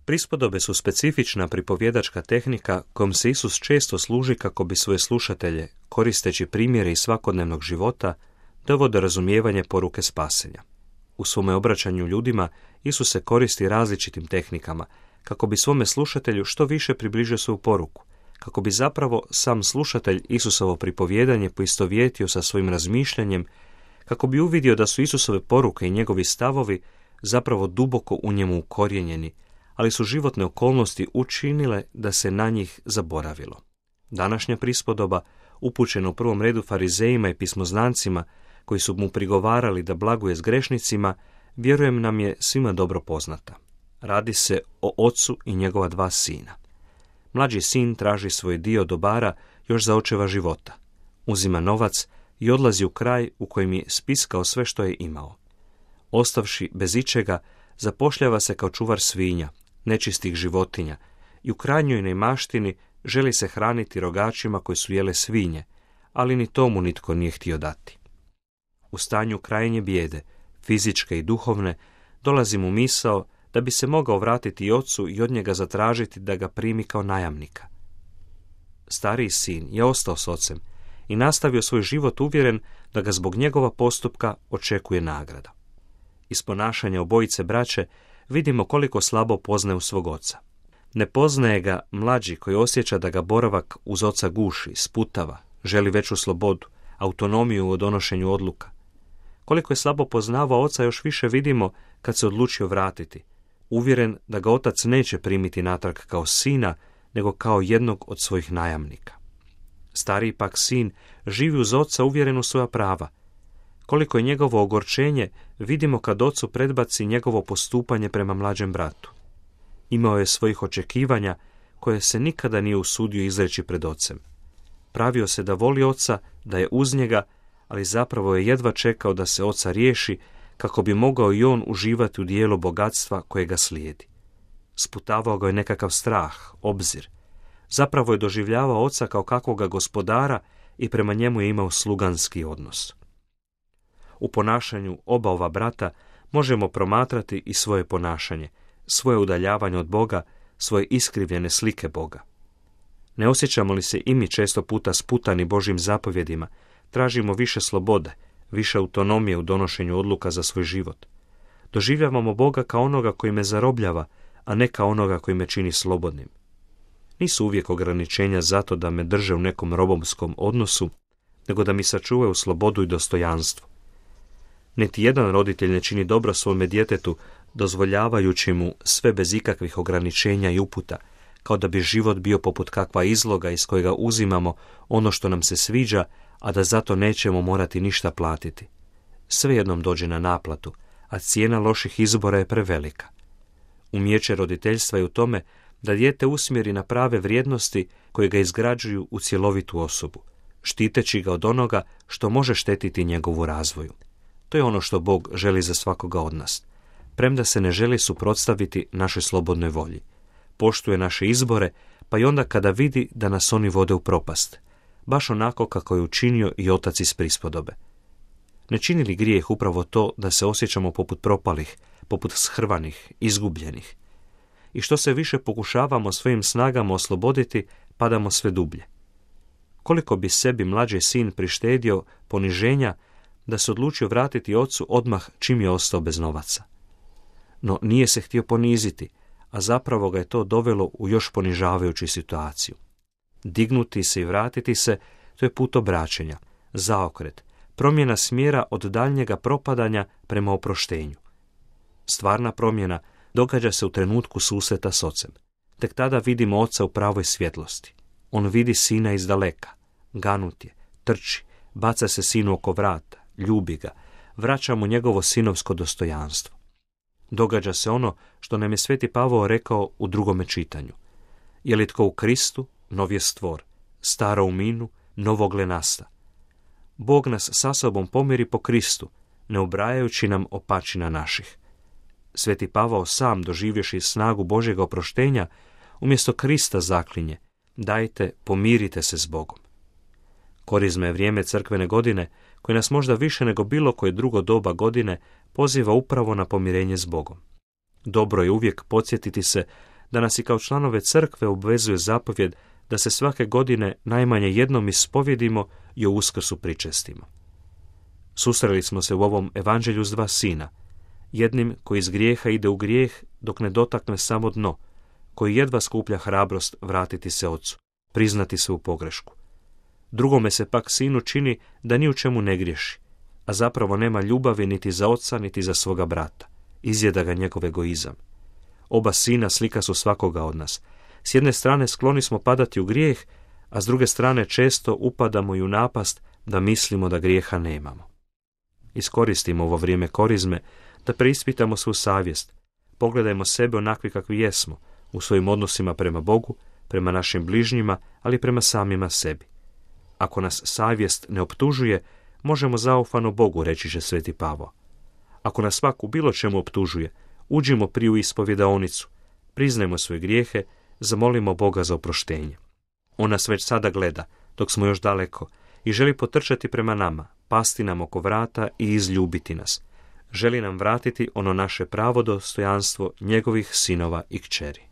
Prispodobe su specifična pripovjedačka tehnika kojom se Isus često služi kako bi svoje slušatelje, koristeći primjere iz svakodnevnog života, doveo do razumijevanja poruke spasenja. U svome obraćanju ljudima Isus se koristi različitim tehnikama kako bi svome slušatelju što više približio svoju poruku, kako bi zapravo sam slušatelj Isusovo pripovjedanje poistovjetio sa svojim razmišljanjem, kako bi uvidio da su Isusove poruke i njegovi stavovi zapravo duboko u njemu ukorijenjeni, ali su životne okolnosti učinile da se na njih zaboravilo. Današnja prispodoba, upućena u prvom redu farizejima i pismoznancima, koji su mu prigovarali da blaguje s grešnicima, vjerujem nam je svima dobro poznata. Radi se o ocu i njegova 2 sina. Mlađi sin traži svoj dio dobara još za očeva života. Uzima novac i odlazi u kraj u kojem je spiskao sve što je imao. Ostavši bez ičega, zapošljava se kao čuvar svinja, nečistih životinja i u krajnjoj neimaštini želi se hraniti rogačima koji su jele svinje, ali ni tomu nitko nije htio dati. U stanju krajnje bijede, fizičke i duhovne, dolazi mu misao da bi se mogao vratiti i ocu i od njega zatražiti da ga primi kao najamnika. Stariji sin je ostao s ocem i nastavio svoj život uvjeren da ga zbog njegova postupka očekuje nagrada. Iz ponašanja obojice braće vidimo koliko slabo poznaju svog oca. Ne poznaje ga mlađi koji osjeća da ga boravak uz oca guši, sputava, želi veću slobodu, autonomiju u donošenju odluka. Koliko je slabo poznavao oca još više vidimo kad se odlučio vratiti, uvjeren da ga otac neće primiti natrag kao sina, nego kao jednog od svojih najamnika. Stariji pak sin živi uz oca uvjeren u svoja prava. Koliko je njegovo ogorčenje vidimo kad ocu predbaci njegovo postupanje prema mlađem bratu. Imao je svojih očekivanja koje se nikada nije usudio izreći pred ocem. Pravio se da voli oca, da je uz njega, ali zapravo je jedva čekao da se oca riješi kako bi mogao i on uživati u dijelu bogatstva koje ga slijedi. Sputavao ga je nekakav strah, obzir. Zapravo je doživljavao oca kao kakvoga gospodara i prema njemu je imao sluganski odnos. U ponašanju oba ova brata možemo promatrati i svoje ponašanje, svoje udaljavanje od Boga, svoje iskrivljene slike Boga. Ne osjećamo li se i mi često puta sputani Božjim zapovjedima, tražimo više slobode, više autonomije u donošenju odluka za svoj život. Doživljavamo Boga kao onoga koji me zarobljava, a ne kao onoga koji me čini slobodnim. Nisu uvijek ograničenja zato da me drže u nekom robovskom odnosu, nego da mi sačuvaju slobodu i dostojanstvo. Niti jedan roditelj ne čini dobro svome djetetu, dozvoljavajući mu sve bez ikakvih ograničenja i uputa, kao da bi život bio poput kakva izloga iz kojega uzimamo ono što nam se sviđa, a da zato nećemo morati ništa platiti. Sve jednom dođe na naplatu, a cijena loših izbora je prevelika. Umijeće roditeljstva je u tome da dijete usmjeri na prave vrijednosti koje ga izgrađuju u cjelovitu osobu, štiteći ga od onoga što može štetiti njegovu razvoju. To je ono što Bog želi za svakoga od nas, premda se ne želi suprotstaviti našoj slobodnoj volji. Poštuje naše izbore, pa i onda kada vidi da nas oni vode u propast, baš onako kako je učinio i otac iz prispodobe. Ne čini li grijeh upravo to da se osjećamo poput propalih, poput shrvanih, izgubljenih? I što se više pokušavamo svojim snagama osloboditi, padamo sve dublje. Koliko bi sebi mlađi sin prištedio poniženja da se odlučio vratiti ocu odmah čim je ostao bez novaca. No nije se htio poniziti, a zapravo ga je to dovelo u još ponižavajuću situaciju. Dignuti se i vratiti se, to je put obraćenja, zaokret, promjena smjera od daljnjega propadanja prema oproštenju. Stvarna promjena događa se u trenutku susreta s ocem. Tek tada vidimo oca u pravoj svjetlosti. On vidi sina iz daleka, ganut je, trči, baca se sinu oko vrata, ljubi ga, vraća mu njegovo sinovsko dostojanstvo. Događa se ono što nam je Sveti Pavao rekao u drugome čitanju. Je li tko u Kristu, nov je stvor, staro u minu, novogle nasta. Bog nas sa sobom pomiri po Kristu, ne ubrajajući nam opačina naših. Sveti Pavao sam, doživjevši snagu Božjega oproštenja, umjesto Krista zaklinje: dajte, pomirite se s Bogom. Korizma je vrijeme crkvene godine koje nas možda više nego bilo koje drugo doba godine poziva upravo na pomirenje s Bogom. Dobro je uvijek podsjetiti se da nas i kao članove crkve obvezuje zapovjed da se svake godine najmanje jednom ispovjedimo i o Uskrsu pričestimo. Susreli smo se u ovom evanđelju s dva sina, jednim koji iz grijeha ide u grijeh dok ne dotakne samo dno, koji jedva skuplja hrabrost vratiti se ocu, priznati svoju pogrešku. Drugome se pak sinu čini da ni u čemu ne griješi, a zapravo nema ljubavi niti za oca niti za svoga brata. Izjeda ga njegov egoizam. Oba sina slika su svakoga od nas. S jedne strane skloni smo padati u grijeh, a s druge strane često upadamo i u napast da mislimo da grijeha nemamo. Iskoristimo ovo vrijeme korizme da preispitamo svu savjest. Pogledajmo sebe onakvi kakvi jesmo, u svojim odnosima prema Bogu, prema našim bližnjima, ali prema samima sebi. Ako nas savjest ne optužuje, možemo zaufano Bogu, reći će sveti Pavao. Ako nas svak u bilo čemu optužuje, uđimo prije u ispovjedaonicu, priznajmo svoje grijehe, zamolimo Boga za oproštenje. On nas već sada gleda, dok smo još daleko, i želi potrčati prema nama, pasti nam oko vrata i izljubiti nas. Želi nam vratiti ono naše pravo dostojanstvo njegovih sinova i kćeri.